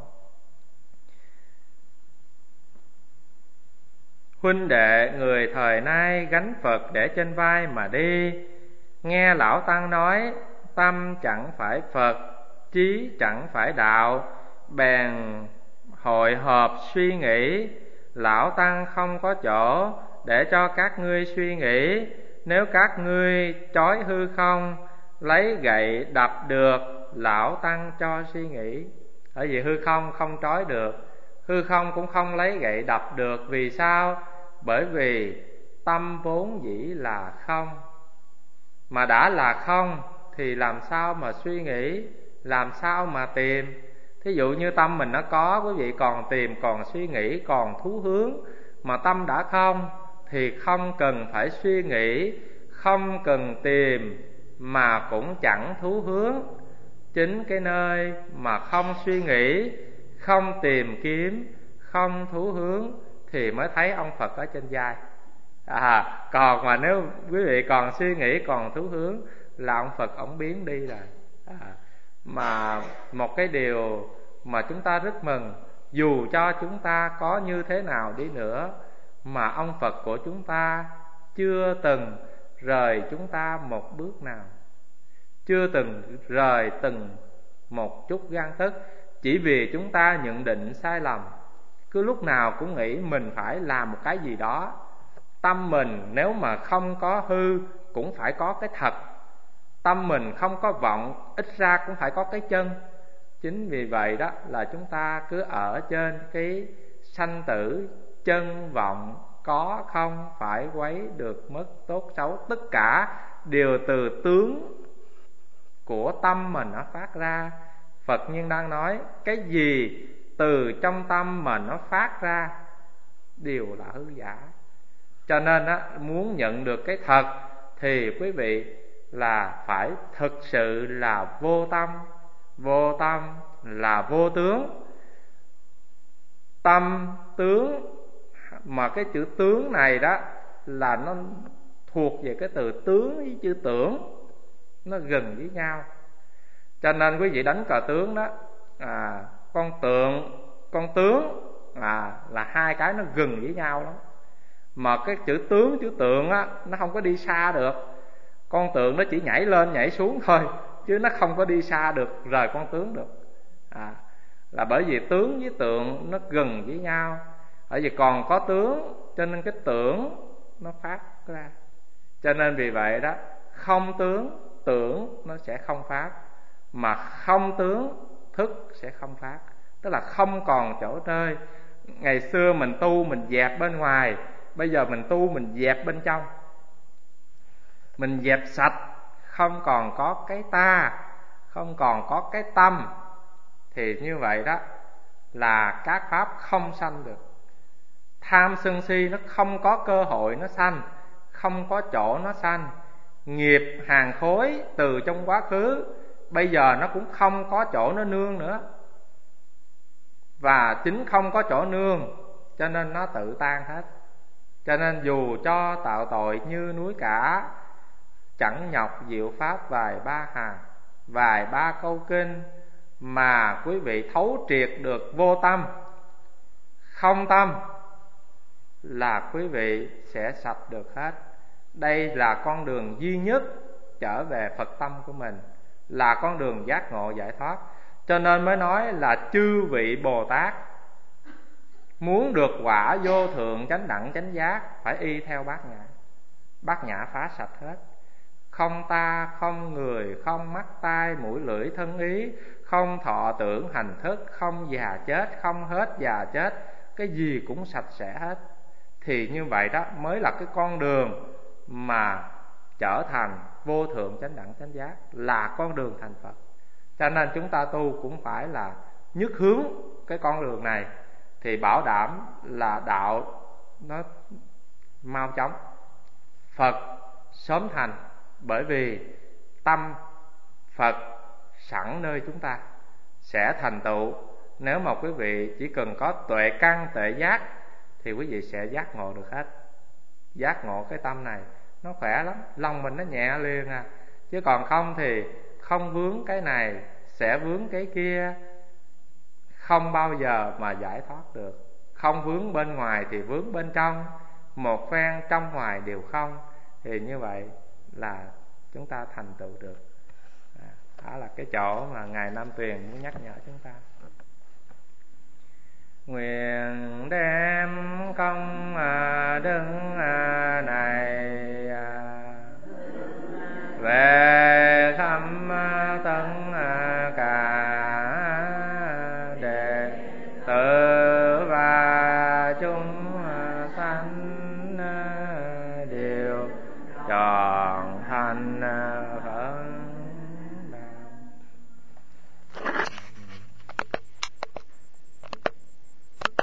Speaker 1: Huynh đệ người thời nay gánh Phật để trên vai mà đi. Nghe lão tăng nói tâm chẳng phải Phật, trí chẳng phải đạo, bèn hội họp suy nghĩ. Lão tăng không có chỗ để cho các ngươi suy nghĩ. Nếu các ngươi trói hư không, lấy gậy đập được, lão tăng cho suy nghĩ. Bởi vì hư không không trói được, hư không cũng không lấy gậy đập được. Vì sao? Bởi vì tâm vốn dĩ là không. Mà đã là không thì làm sao mà suy nghĩ, làm sao mà tìm. Thí dụ như tâm mình nó có, quý vị còn tìm, còn suy nghĩ, còn thú hướng. Mà tâm đã không thì không cần phải suy nghĩ, không cần tìm, mà cũng chẳng thú hướng. Chính cái nơi mà không suy nghĩ, không tìm kiếm, không thú hướng thì mới thấy ông Phật ở trên vai. Còn mà nếu quý vị còn suy nghĩ, còn thú hướng là ông Phật ổng biến đi rồi. Mà một cái điều mà chúng ta rất mừng, dù cho chúng ta có như thế nào đi nữa mà ông Phật của chúng ta chưa từng rời chúng ta một bước nào, chưa từng rời từng một chút gan tức. Chỉ vì chúng ta nhận định sai lầm, cứ lúc nào cũng nghĩ mình phải làm một cái gì đó. Tâm mình nếu mà không có hư cũng phải có cái thật. Tâm mình không có vọng, ít ra cũng phải có cái chân. Chính vì vậy đó là chúng ta cứ ở trên cái sanh tử chân vọng, có không phải quấy được mất tốt xấu. Tất cả đều từ tướng của tâm mình nó phát ra. Phật nhiên đang nói cái gì từ trong tâm mà nó phát ra đều là hư giả. Cho nên á, muốn nhận được cái thật thì quý vị là phải thực sự là vô tâm. Vô tâm là vô tướng. Tâm tướng, mà cái chữ tướng này đó là nó thuộc về cái từ tướng với chữ tưởng, nó gần với nhau. Cho nên quý vị đánh cờ tướng đó, con tượng, con tướng là hai cái nó gần với nhau lắm. Mà cái chữ tướng, chữ tượng á, nó không có đi xa được. Con tượng nó chỉ nhảy lên nhảy xuống thôi, chứ nó không có đi xa được, rời con tướng được. Là bởi vì tướng với tượng nó gần với nhau. Bởi vì còn có tướng cho nên cái tưởng nó phát ra. Cho nên vì vậy đó, không tướng tưởng nó sẽ không phát, mà không tướng thức sẽ không phát. Tức là không còn chỗ nơi. Ngày xưa mình tu mình dẹp bên ngoài, bây giờ mình tu mình dẹp bên trong. Mình dẹp sạch, không còn có cái ta, không còn có cái tâm, thì như vậy đó là các pháp không sanh được. Tham sân si nó không có cơ hội nó sanh, không có chỗ nó sanh. Nghiệp hàng khối từ trong quá khứ bây giờ nó cũng không có chỗ nó nương nữa. và chính không có chỗ nương, cho nên nó tự tan hết. Cho nên dù cho tạo tội như núi cả, chẳng nhọc diệu pháp vài ba hàng, vài ba câu kinh, mà quý vị thấu triệt được vô tâm, không tâm, là quý vị sẽ sạch được hết. Đây là con đường duy nhất trở về Phật tâm của mình, là con đường giác ngộ giải thoát. Cho nên mới nói là chư vị Bồ Tát muốn được quả vô thượng chánh đẳng chánh giác, phải y theo bát nhã. Bát nhã phá sạch hết. Không ta, không người, không mắt tai mũi lưỡi thân ý, không thọ tưởng hành thức, không già chết, không hết già chết, cái gì cũng sạch sẽ hết. Thì như vậy đó mới là cái con đường mà trở thành vô thượng chánh đẳng chánh giác, là con đường thành Phật. Cho nên chúng ta tu cũng phải là nhất hướng cái con đường này, thì bảo đảm là đạo nó mau chóng, Phật sớm thành. Bởi vì tâm Phật sẵn nơi chúng ta sẽ thành tựu. Nếu mà quý vị chỉ cần có tuệ căn tuệ giác thì quý vị sẽ giác ngộ được hết. Giác ngộ cái tâm này nó khỏe lắm, lòng mình nó nhẹ liền à. Chứ còn không thì không vướng cái này sẽ vướng cái kia, không bao giờ mà giải thoát được. Không vướng bên ngoài thì vướng bên trong, một phen trong ngoài đều không, thì như vậy là chúng ta thành tựu được. Đó là cái chỗ mà Ngài Nam Tuyền muốn nhắc nhở chúng ta. Nguyện